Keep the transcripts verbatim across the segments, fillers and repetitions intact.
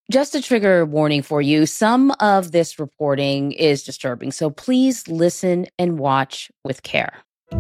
Just a trigger warning for you. Some of this reporting is disturbing, so please listen and watch with care.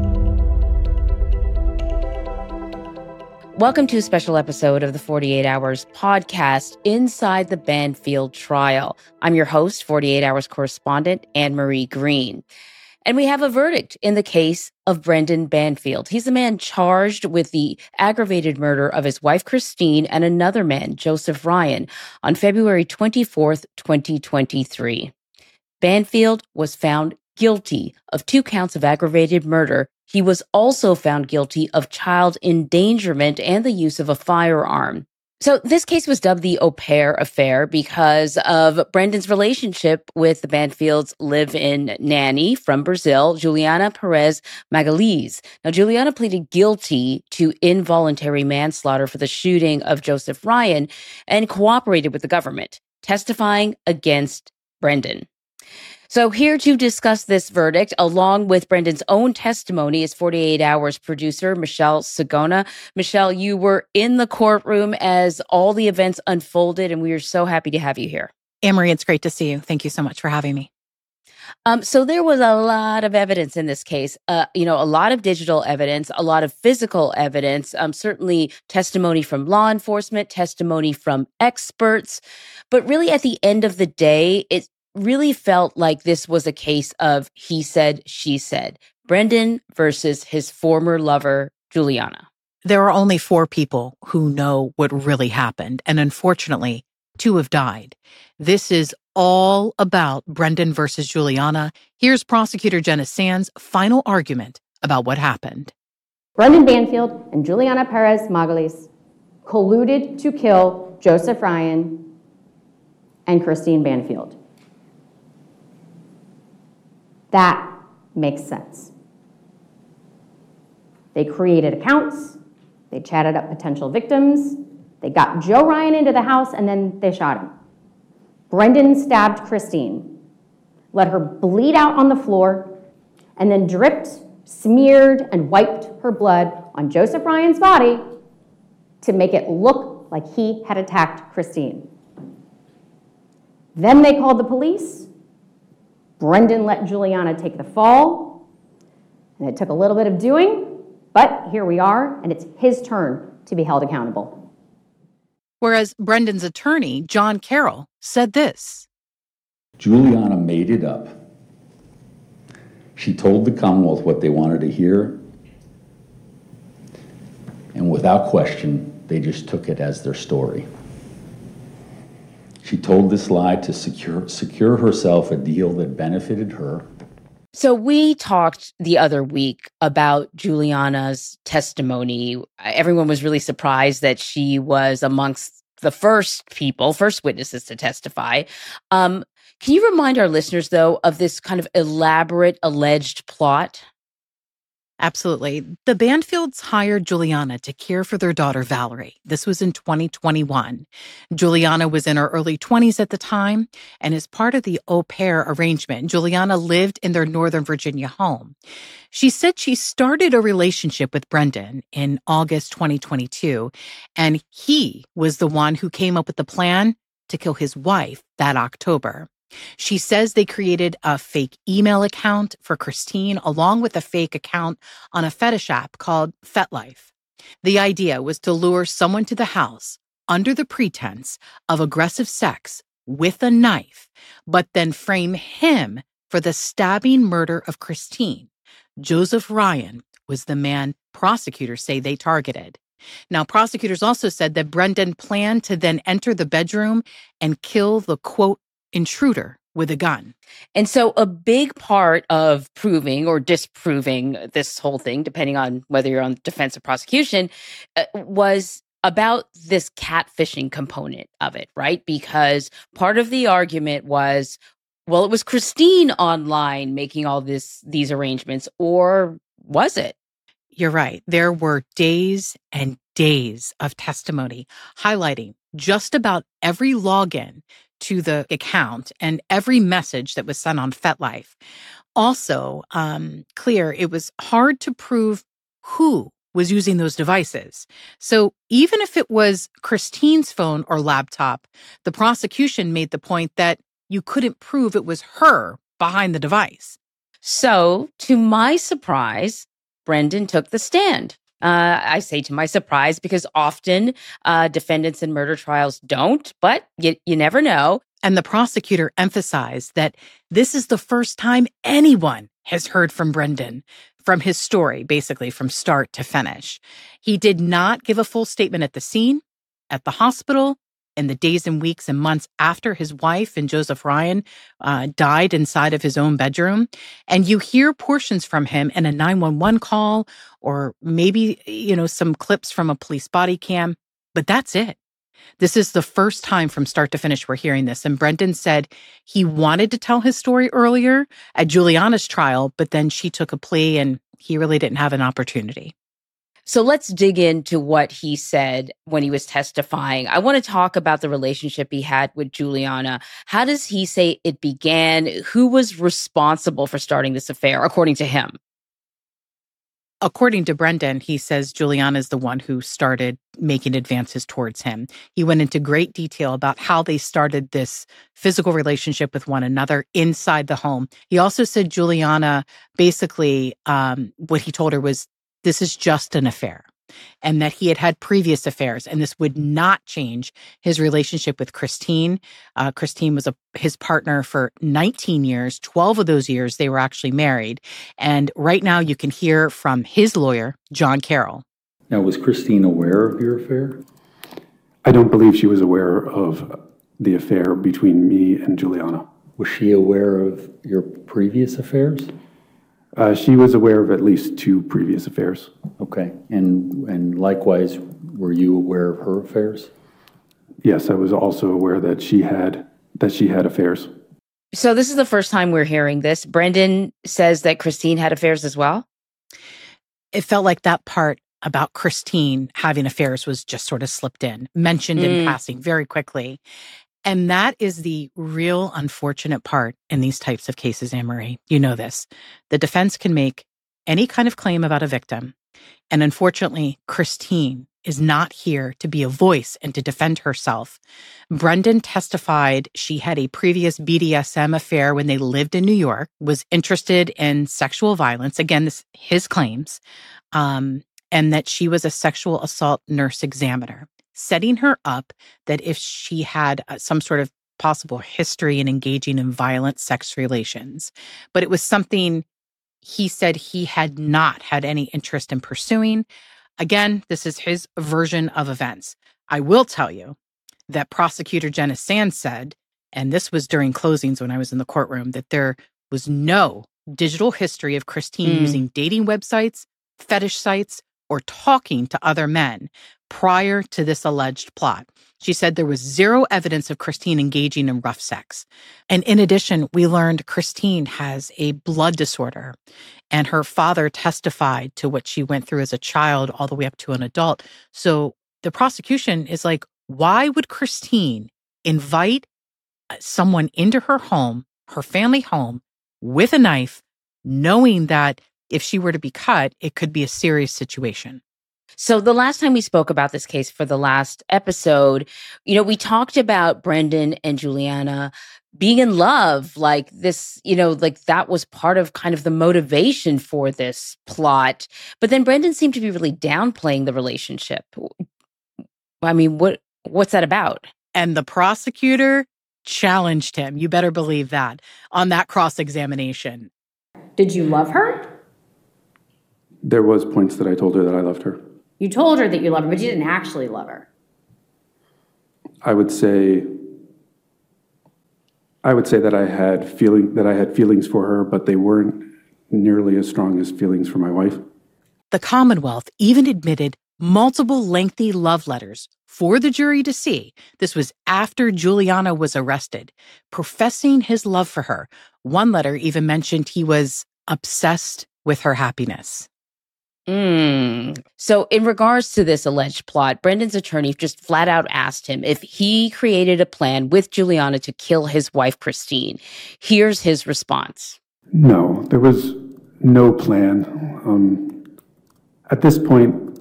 Welcome to a special episode of the forty-eight Hours podcast, Inside the Banfield Trial. I'm your host, forty-eight Hours correspondent, Anne-Marie Green. And we have a verdict in the case of Brendan Banfield. He's the man charged with the aggravated murder of his wife, Christine, and another man, Joseph Ryan, on February twenty-fourth, twenty twenty-three. Banfield was found guilty of two counts of aggravated murder. He was also found guilty of child endangerment and the use of a firearm. So this case was dubbed the Au Pair Affair because of Brendan's relationship with the Banfields' live-in nanny from Brazil, Juliana Perez Magalhães. Now, Juliana pleaded guilty to involuntary manslaughter for the shooting of Joseph Ryan and cooperated with the government, testifying against Brendan. So here to discuss this verdict, along with Brendan's own testimony, is forty-eight Hours producer Michelle Sagona. Michelle, you were in the courtroom as all the events unfolded, and we are so happy to have you here. Anne-Marie, it's great to see you. Thank you so much for having me. Um, so there was a lot of evidence in this case, uh, you know, a lot of digital evidence, a lot of physical evidence, um, certainly testimony from law enforcement, testimony from experts. But really, at the end of the day, it really felt like this was a case of he said, she said. Brendan versus his former lover, Juliana. There are only four people who know what really happened, and unfortunately, two have died. This is all about Brendan versus Juliana. Here's prosecutor Jenna Sands' final argument about what happened. Brendan Banfield and Juliana Perez Magalhães colluded to kill Joseph Ryan and Christine Banfield. That makes sense. They created accounts, they chatted up potential victims, they got Joe Ryan into the house, and then they shot him. Brendan stabbed Christine, let her bleed out on the floor, and then dripped, smeared, and wiped her blood on Joseph Ryan's body to make it look like he had attacked Christine. Then they called the police. Brendan let Juliana take the fall, and it took a little bit of doing, but here we are, and it's his turn to be held accountable. Whereas Brendan's attorney, John Carroll, said this. Juliana made it up. She told the Commonwealth what they wanted to hear, and without question, they just took it as their story. She told this lie to secure secure herself a deal that benefited her. So we talked the other week about Juliana's testimony. Everyone was really surprised that she was amongst the first people, first witnesses to testify. Um, can you remind our listeners, though, of this kind of elaborate alleged plot? Absolutely. The Banfields hired Juliana to care for their daughter, Valerie. This was in twenty twenty-one. Juliana was in her early twenties at the time, and as part of the au pair arrangement, Juliana lived in their Northern Virginia home. She said she started a relationship with Brendan in August twenty twenty-two, and he was the one who came up with the plan to kill his wife that October. She says they created a fake email account for Christine along with a fake account on a fetish app called FetLife. The idea was to lure someone to the house under the pretense of aggressive sex with a knife, but then frame him for the stabbing murder of Christine. Joseph Ryan was the man prosecutors say they targeted. Now, prosecutors also said that Brendan planned to then enter the bedroom and kill the, quote, intruder with a gun. And so a big part of proving or disproving this whole thing, depending on whether you're on defense or prosecution, uh, was about this catfishing component of it, right? Because part of the argument was, well, it was Christine online making all this these arrangements, or was it? You're right. There were days and days of testimony highlighting just about every login to the account and every message that was sent on FetLife. Also, um, clear, it was hard to prove who was using those devices. So even if it was Christine's phone or laptop, the prosecution made the point that you couldn't prove it was her behind the device. So, to my surprise, Brendan took the stand. Uh, I say to my surprise because often uh, defendants in murder trials don't, but you, you never know. And the prosecutor emphasized that this is the first time anyone has heard from Brendan, from his story, basically from start to finish. He did not give a full statement at the scene, at the hospital, in the days and weeks and months after his wife and Joseph Ryan uh, died inside of his own bedroom. And you hear portions from him in a nine one one call or maybe, you know, some clips from a police body cam, but that's it. This is the first time from start to finish we're hearing this. And Brendan said he wanted to tell his story earlier at Juliana's trial, but then she took a plea and he really didn't have an opportunity. So let's dig into what he said when he was testifying. I want to talk about the relationship he had with Juliana. How does he say it began? Who was responsible for starting this affair, according to him? According to Brendan, he says Juliana is the one who started making advances towards him. He went into great detail about how they started this physical relationship with one another inside the home. He also said Juliana basically, um, what he told her was, this is just an affair, and that he had had previous affairs, and this would not change his relationship with Christine. Uh, Christine was a, his partner for nineteen years. twelve of those years, they were actually married. And right now you can hear from his lawyer, John Carroll. Now, was Christine aware of your affair? I don't believe she was aware of the affair between me and Juliana. Was she aware of your previous affairs? Uh, she was aware of at least two previous affairs. Okay. And and likewise, were you aware of her affairs? Yes, I was also aware that she had that she had affairs. So this is the first time we're hearing this. Brendan says that Christine had affairs as well? It felt like that part about Christine having affairs was just sort of slipped in, mentioned mm. in passing very quickly. And that is the real unfortunate part in these types of cases, Anne-Marie. You know this. The defense can make any kind of claim about a victim. And unfortunately, Christine is not here to be a voice and to defend herself. Brendan testified she had a previous B D S M affair when they lived in New York, was interested in sexual violence. Again, this his claims. Um, and that she was a sexual assault nurse examiner, setting her up that if she had uh, some sort of possible history in engaging in violent sex relations. But it was something he said he had not had any interest in pursuing. Again, this is his version of events. I will tell you that prosecutor Jenna Sands said, and this was during closings when I was in the courtroom, that there was no digital history of Christine mm. using dating websites, fetish sites, or talking to other men prior to this alleged plot. She said there was zero evidence of Christine engaging in rough sex. And in addition, we learned Christine has a blood disorder, and her father testified to what she went through as a child all the way up to an adult. So the prosecution is like, why would Christine invite someone into her home, her family home, with a knife, knowing that if she were to be cut, it could be a serious situation? So the last time we spoke about this case for the last episode, you know, we talked about Brendan and Juliana being in love, like this, you know, like that was part of kind of the motivation for this plot. But then Brendan seemed to be really downplaying the relationship. I mean, what what's that about? And the prosecutor challenged him. You better believe that on that cross-examination. Did you love her? There was points that I told her that I loved her. You told her that you loved her, but you didn't actually love her. I would say, I would say that I had feeling that I had feelings for her, but they weren't nearly as strong as feelings for my wife. The Commonwealth even admitted multiple lengthy love letters for the jury to see. This was after Juliana was arrested, professing his love for her. One letter even mentioned he was obsessed with her happiness. Mm. So in regards to this alleged plot, Brendan's attorney just flat out asked him if he created a plan with Juliana to kill his wife, Christine. Here's his response. No, there was no plan. Um, at this point,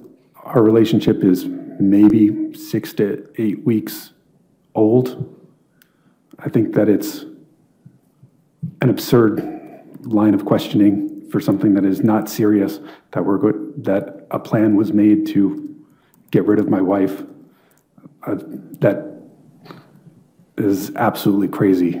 our relationship is maybe six to eight weeks old. I think that it's an absurd line of questioning for something that is not serious, that we're go- that a plan was made to get rid of my wife. Uh, that is absolutely crazy.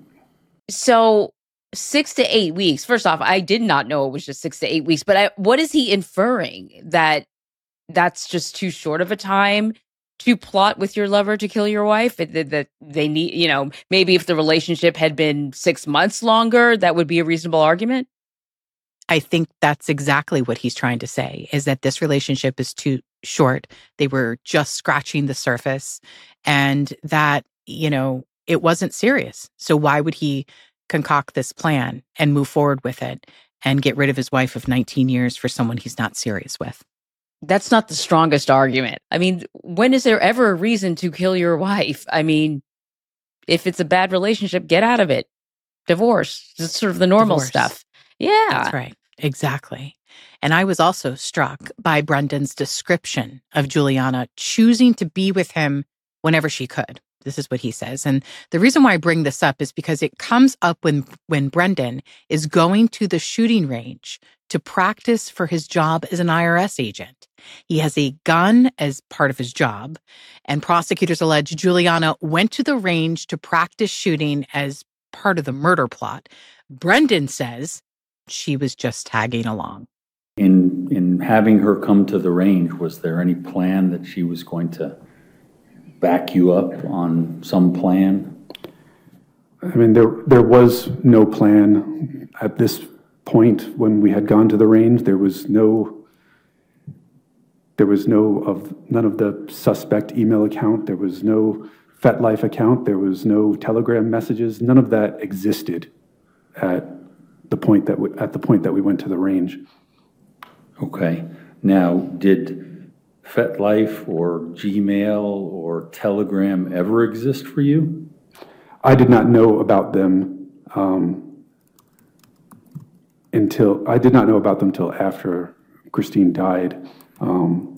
So six to eight weeks. First off, I did not know it was just six to eight weeks, but I, what is he inferring? That that's just too short of a time to plot with your lover to kill your wife? That, that they need, you know, maybe if the relationship had been six months longer, that would be a reasonable argument? I think that's exactly what he's trying to say, is that this relationship is too short. They were just scratching the surface, and that, you know, it wasn't serious. So why would he concoct this plan and move forward with it and get rid of his wife of nineteen years for someone he's not serious with? That's not the strongest argument. I mean, when is there ever a reason to kill your wife? I mean, if it's a bad relationship, get out of it. Divorce. It's sort of the normal Divorce. stuff. Yeah. That's right. Exactly. And I was also struck by Brendan's description of Juliana choosing to be with him whenever she could. This is what he says. And the reason why I bring this up is because it comes up when, when Brendan is going to the shooting range to practice for his job as an I R S agent. He has a gun as part of his job, and prosecutors allege Juliana went to the range to practice shooting as part of the murder plot. Brendan says she was just tagging along. In in having her come to the range, was there any plan that she was going to back you up on some plan? I mean, there there was no plan at this point when we had gone to the range. There was no there was no of none of the suspect email account. There was no FetLife account. There was no Telegram messages. None of that existed at the point that we, at the point that we went to the range. Okay. Now, did FetLife or Gmail or Telegram ever exist for you? I did not know about them um, until I did not know about them until after Christine died. Um,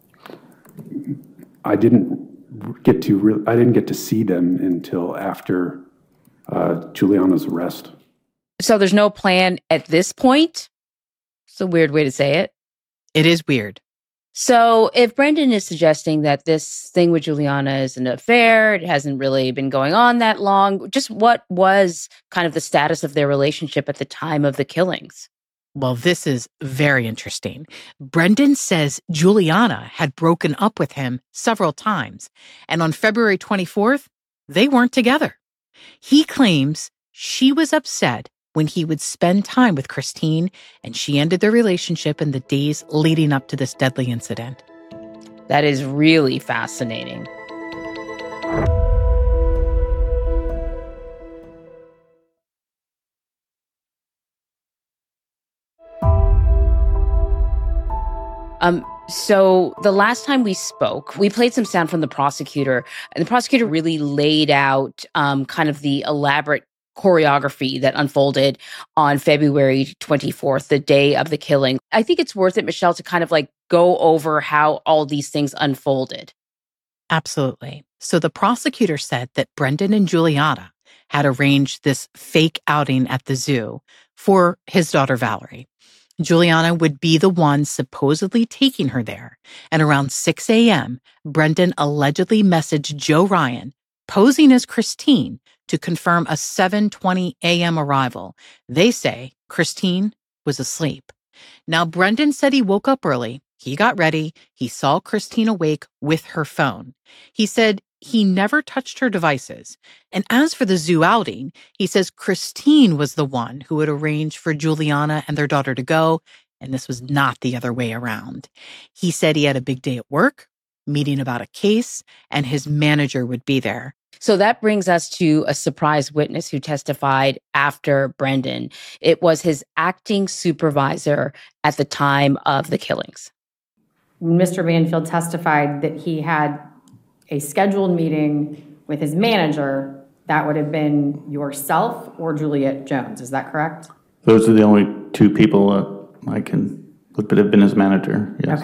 I didn't get to re- I didn't get to see them until after uh, Juliana's arrest. So there's no plan at this point? It's a weird way to say it. It is weird. So if Brendan is suggesting that this thing with Juliana is an affair, it hasn't really been going on that long, just what was kind of the status of their relationship at the time of the killings? Well, this is very interesting. Brendan says Juliana had broken up with him several times, and on February twenty-fourth, they weren't together. He claims she was upset when he would spend time with Christine, and she ended their relationship in the days leading up to this deadly incident. That is really fascinating. Um, so the last time we spoke, we played some sound from the prosecutor, and the prosecutor really laid out um, kind of the elaborate choreography that unfolded on February twenty-fourth, the day of the killing. I think it's worth it, Michelle, to kind of like go over how all these things unfolded. Absolutely. So the prosecutor said that Brendan and Juliana had arranged this fake outing at the zoo for his daughter, Valerie. Juliana would be the one supposedly taking her there. And around six a.m., Brendan allegedly messaged Joe Ryan, posing as Christine, to confirm a seven twenty a.m. arrival. They say Christine was asleep. Now, Brendan said he woke up early. He got ready. He saw Christine awake with her phone. He said he never touched her devices. And as for the zoo outing, he says Christine was the one who had arranged for Juliana and their daughter to go, and this was not the other way around. He said he had a big day at work, meeting about a case, and his manager would be there. So that brings us to a surprise witness who testified after Brendan. It was his acting supervisor at the time of the killings. Mister Banfield testified that he had a scheduled meeting with his manager. That would have been yourself or Juliet Jones. Is that correct? Those are the only two people uh, I can, that have been his manager. Yes. Okay.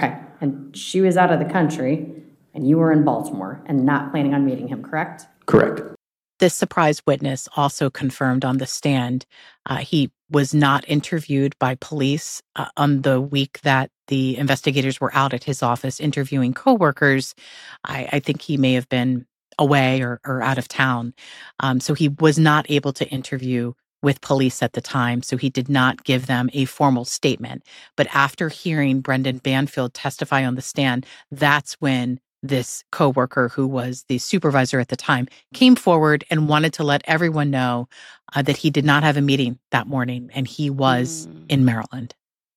And she was out of the country, and you were in Baltimore and not planning on meeting him, correct? Correct. This surprise witness also confirmed on the stand uh, he was not interviewed by police uh, on the week that the investigators were out at his office interviewing coworkers. I, I think he may have been away or, or out of town. Um, so he was not able to interview with police at the time, so he did not give them a formal statement. But after hearing Brendan Banfield testify on the stand, that's when this coworker, who was the supervisor at the time, came forward and wanted to let everyone know uh, that he did not have a meeting that morning and he was mm. in Maryland.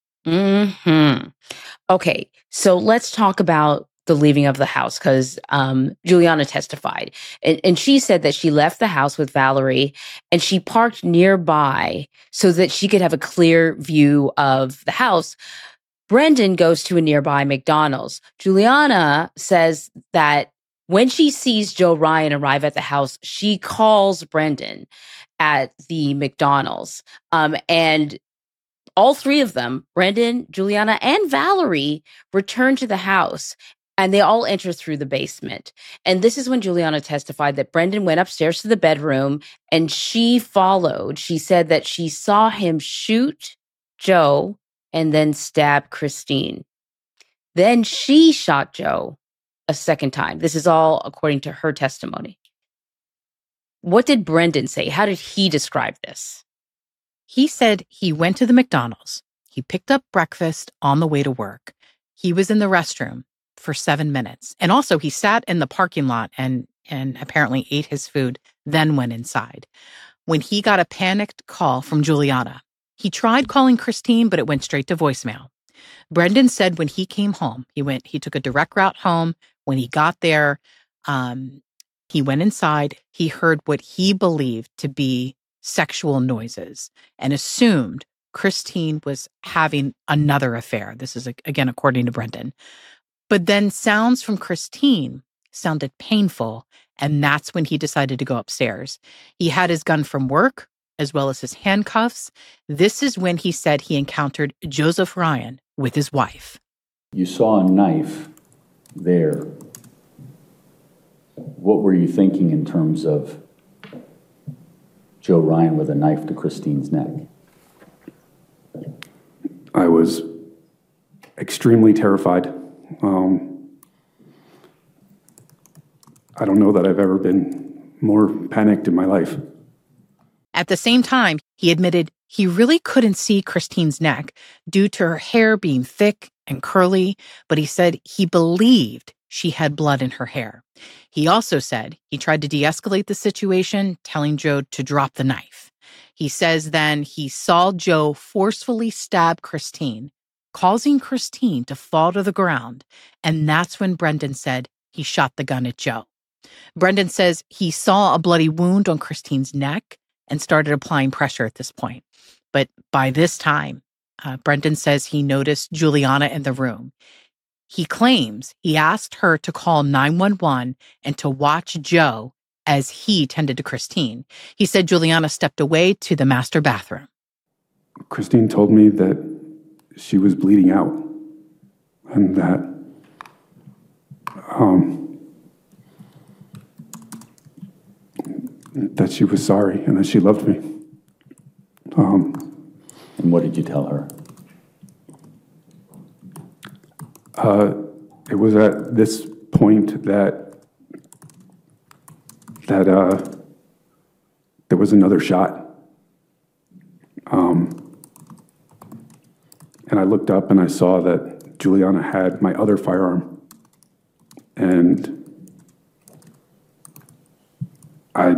Hmm. Okay, so let's talk about the leaving of the house, because um, Juliana testified. And, and she said that she left the house with Valerie and she parked nearby so that she could have a clear view of the house. Brendan goes to a nearby McDonald's. Juliana says that when she sees Joe Ryan arrive at the house, she calls Brendan at the McDonald's. Um, and all three of them, Brendan, Juliana, and Valerie, return to the house. And they all enter through the basement. And this is when Juliana testified that Brendan went upstairs to the bedroom and she followed. She said that she saw him shoot Joe and then stab Christine. Then she shot Joe a second time. This is all according to her testimony. What did Brendan say? How did he describe this? He said he went to the McDonald's. He picked up breakfast on the way to work. He was in the restroom for seven minutes. And also he sat in the parking lot and, and apparently ate his food, then went inside. When he got a panicked call from Juliana, he tried calling Christine, but it went straight to voicemail. Brendan said when he came home, he went, he took a direct route home. When he got there, um, he went inside. He heard what he believed to be sexual noises and assumed Christine was having another affair. This is, again, according to Brendan. But then sounds from Christine sounded painful, and that's when he decided to go upstairs. He had his gun from work, as well as his handcuffs. This is when he said he encountered Joseph Ryan with his wife. You saw a knife there. What were you thinking in terms of Joe Ryan with a knife to Christine's neck? I was extremely terrified. Um, I don't know that I've ever been more panicked in my life. At the same time, he admitted he really couldn't see Christine's neck due to her hair being thick and curly, but he said he believed she had blood in her hair. He also said he tried to de-escalate the situation, telling Joe to drop the knife. He says then he saw Joe forcefully stab Christine, causing Christine to fall to the ground, and that's when Brendan said he shot the gun at Joe. Brendan says he saw a bloody wound on Christine's neck and started applying pressure at this point. But by this time, uh, Brendan says he noticed Juliana in the room. He claims he asked her to call nine one one and to watch Joe as he tended to Christine. He said Juliana stepped away to the master bathroom. Christine told me that she was bleeding out and that um, that she was sorry and that she loved me. Um, and what did you tell her? Uh, it was at this point that that uh, there was another shot. Um, and I looked up and I saw that Juliana had my other firearm. And I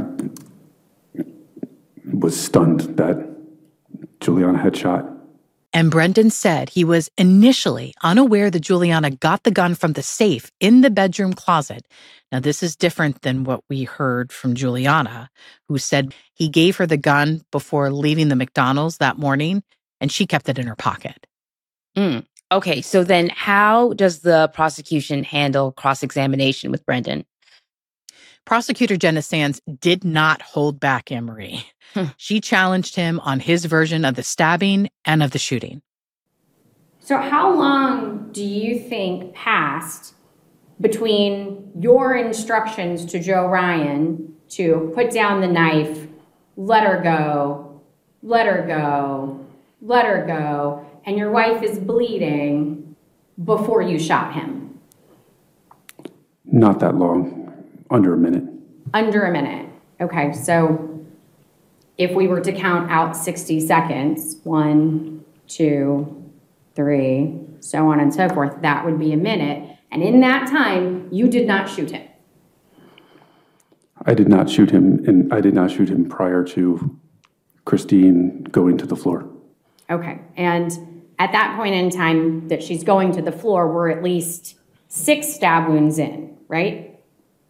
was stunned that Juliana had shot. And Brendan said he was initially unaware that Juliana got the gun from the safe in the bedroom closet. Now, this is different than what we heard from Juliana, who said he gave her the gun before leaving the McDonald's that morning, and she kept it in her pocket. Mm. Okay, so then how does the prosecution handle cross-examination with Brendan? Prosecutor Jenna Sands did not hold back Anne-Marie. Hmm. She challenged him on his version of the stabbing and of the shooting. So how long do you think passed between your instructions to Joe Ryan to put down the knife, let her go, let her go, let her go, and your wife is bleeding before you shot him? Not that long, under a minute. Under a minute. Okay, so if we were to count out sixty seconds, one, two, three, so on and so forth, that would be a minute. And in that time, you did not shoot him. I did not shoot him, and I did not shoot him prior to Christine going to the floor. Okay, and at that point in time that she's going to the floor, we're at least six stab wounds in, right?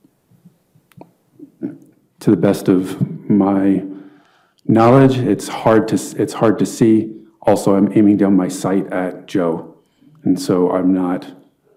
To the best of my knowledge, it's hard to it's hard to see. Also, I'm aiming down my sight at Joe, and so I'm not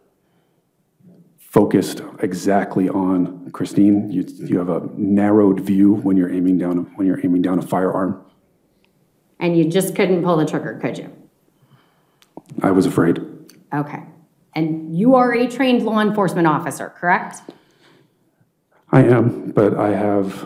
focused exactly on Christine. You you have a narrowed view when you're aiming down when you're aiming down a firearm. And you just couldn't pull the trigger, could you? I was afraid. Okay. And you are a trained law enforcement officer, correct? I am, but I have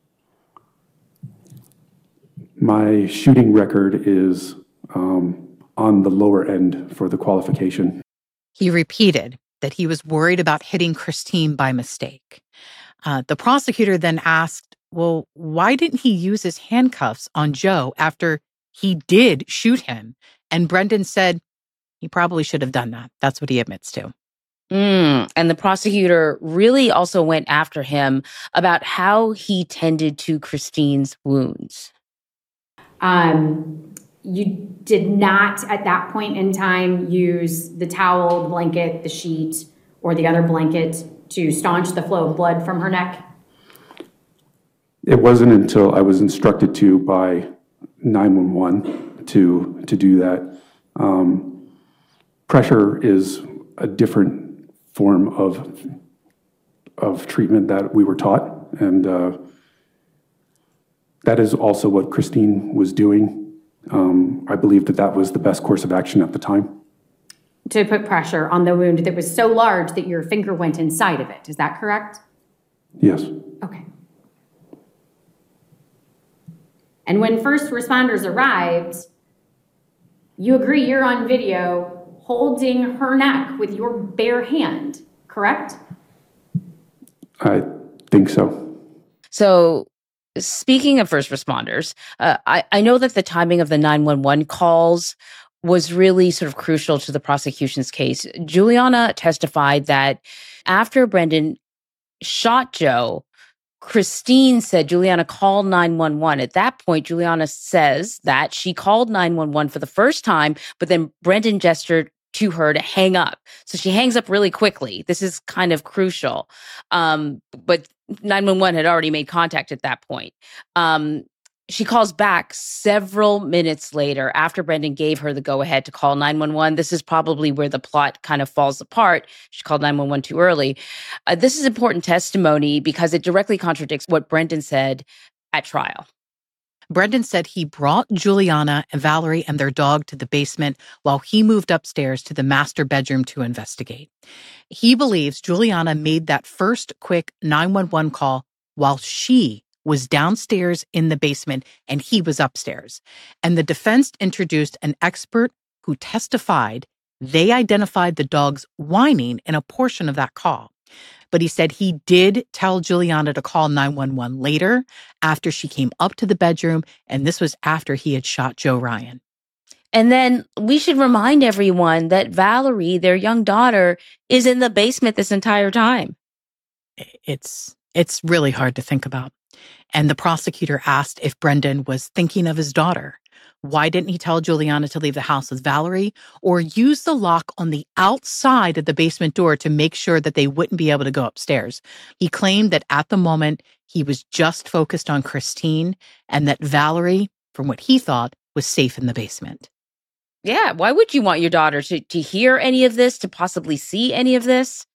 my shooting record is um, on the lower end for the qualification. He repeated that he was worried about hitting Christine by mistake. Uh, the prosecutor then asked, well, why didn't he use his handcuffs on Joe after he did shoot him? And Brendan said he probably should have done that. That's what he admits to. Mm, and the prosecutor really also went after him about how he tended to Christine's wounds. Um, you did not, at that point in time, use the towel, the blanket, the sheet, or the other blanket to staunch the flow of blood from her neck? It wasn't until I was instructed to by nine one one to to do that. Um, pressure is a different form of of treatment that we were taught, and uh, that is also what Christine was doing. Um, I believe that that was the best course of action at the time. To put pressure on the wound that was so large that your finger went inside of it. Is that correct? Yes. Okay. And when first responders arrived, you agree you're on video holding her neck with your bare hand, correct? I think so. So, speaking of first responders, uh, I, I know that the timing of the nine one one calls was really sort of crucial to the prosecution's case. Juliana testified that after Brendan shot Joe, Christine said Juliana called nine one one. At that point, Juliana says that she called nine one one for the first time, but then Brendan gestured to her to hang up. So she hangs up really quickly. This is kind of crucial. Um, but nine one one had already made contact at that point. Um, she calls back several minutes later after Brendan gave her the go-ahead to call nine one one. This is probably where the plot kind of falls apart. She called nine one one too early. Uh, this is important testimony because it directly contradicts what Brendan said at trial. Brendan said he brought Juliana and Valerie and their dog to the basement while he moved upstairs to the master bedroom to investigate. He believes Juliana made that first quick nine one one call while she was downstairs in the basement and he was upstairs. And the defense introduced an expert who testified they identified the dog's whining in a portion of that call. But he said he did tell Juliana to call nine one one later after she came up to the bedroom, and this was after he had shot Joe Ryan. And then we should remind everyone that Valerie, their young daughter, is in the basement this entire time. It's it's really hard to think about. And the prosecutor asked if Brendan was thinking of his daughter. Why didn't he tell Juliana to leave the house with Valerie or use the lock on the outside of the basement door to make sure that they wouldn't be able to go upstairs? He claimed that at the moment, he was just focused on Christine and that Valerie, from what he thought, was safe in the basement. Yeah, why would you want your daughter to, to hear any of this, to possibly see any of this?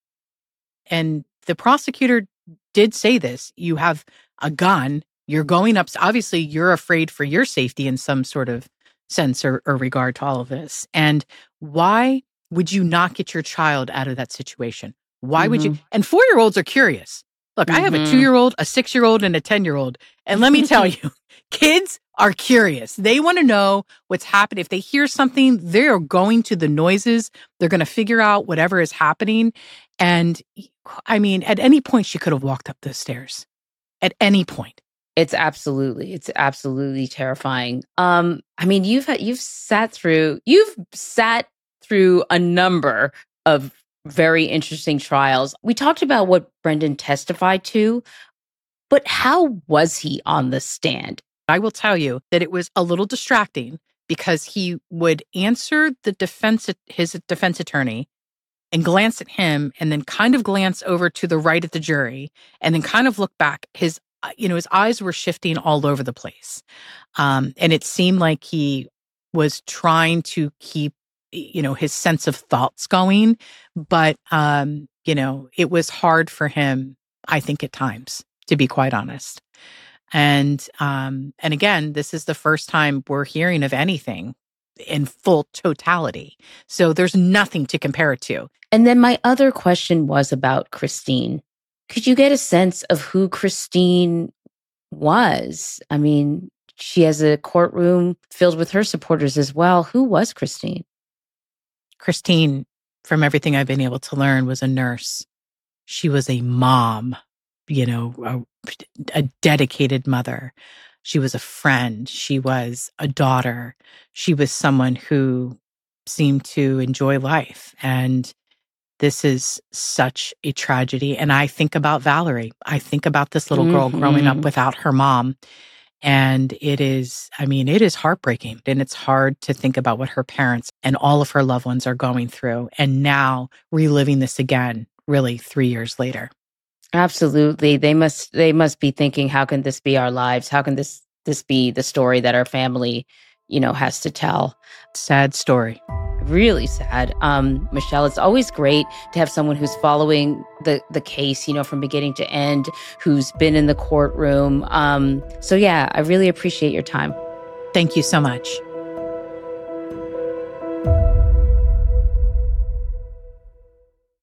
And the prosecutor did say this. You have a gun. You're going up. Obviously, you're afraid for your safety in some sort of sense or, or regard to all of this. And why would you not get your child out of that situation? Why would you? And four-year-olds are curious. Look, I have a two-year-old, a six-year-old, and a ten-year-old. And let me tell you, kids are curious. They want to know what's happening. If they hear something, they're going to the noises. They're going to figure out whatever is happening. And I mean, at any point, she could have walked up those stairs. At any point. It's absolutely, it's absolutely terrifying. Um, I mean, you've had, you've sat through, you've sat through a number of very interesting trials. We talked about what Brendan testified to, but how was he on the stand? I will tell you that it was a little distracting because he would answer the defense, his defense attorney, and glance at him, and then kind of glance over to the right at the jury, and then kind of look back. His, you know, his eyes were shifting all over the place, um, and it seemed like he was trying to keep, you know, his sense of thoughts going. But um, you know, it was hard for him, I think, at times, to be quite honest. And um, and again, this is the first time we're hearing of anything in full totality. So there's nothing to compare it to. And then my other question was about Christine. Could you get a sense of who Christine was? I mean, she has a courtroom filled with her supporters as well. Who was Christine? Christine, from everything I've been able to learn, was a nurse. She was a mom, you know, a, a dedicated mother. She was a friend. She was a daughter. She was someone who seemed to enjoy life. And this is such a tragedy. And I think about Valerie. I think about this little girl mm-hmm. growing up without her mom. And it is, I mean, it is heartbreaking. And it's hard to think about what her parents and all of her loved ones are going through. And now reliving this again, really three years later. Absolutely. They must they must be thinking, how can this be our lives? How can this this be the story that our family, you know, has to tell? Sad story. Really sad. Um, Michelle, it's always great to have someone who's following the the case, you know, from beginning to end, who's been in the courtroom. Um, so yeah, I really appreciate your time. Thank you so much.